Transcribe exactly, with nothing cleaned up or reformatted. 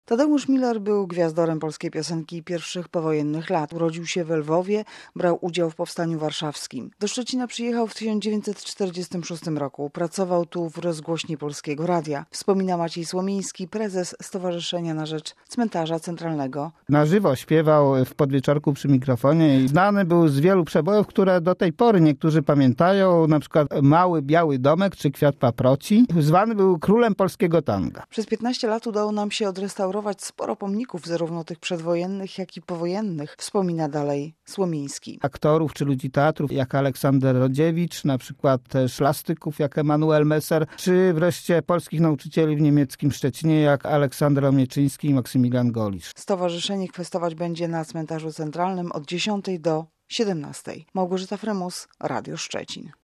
Tadeusz Miller był gwiazdorem polskiej piosenki pierwszych powojennych lat. Urodził się w Lwowie, brał udział w Powstaniu Warszawskim. Do Szczecina przyjechał w tysiąc dziewięćset czterdziestym szóstym roku. Pracował tu w rozgłośni Polskiego Radia. Wspomina Maciej Słomiński, prezes Stowarzyszenia na Rzecz Cmentarza Centralnego. Na żywo śpiewał w Podwieczorku przy mikrofonie i znany był z wielu przebojów, które do tej pory niektórzy pamiętają, na przykład Mały Biały Domek czy Kwiat Paproci. Zwany był królem polskiego tanga. Przez piętnaście lat udało nam się odrestaurować sporo pomników, zarówno tych przedwojennych, jak i powojennych, wspomina dalej Słomiński. Aktorów czy ludzi teatrów jak Aleksander Rodziewicz, na przykład też plastyków jak Emanuel Messer, czy wreszcie polskich nauczycieli w niemieckim Szczecinie jak Aleksander Omieczyński i Maksymilian Golisz. Stowarzyszenie kwestować będzie na cmentarzu centralnym od dziesiątej do siedemnastej. Małgorzata Frymus, Radio Szczecin.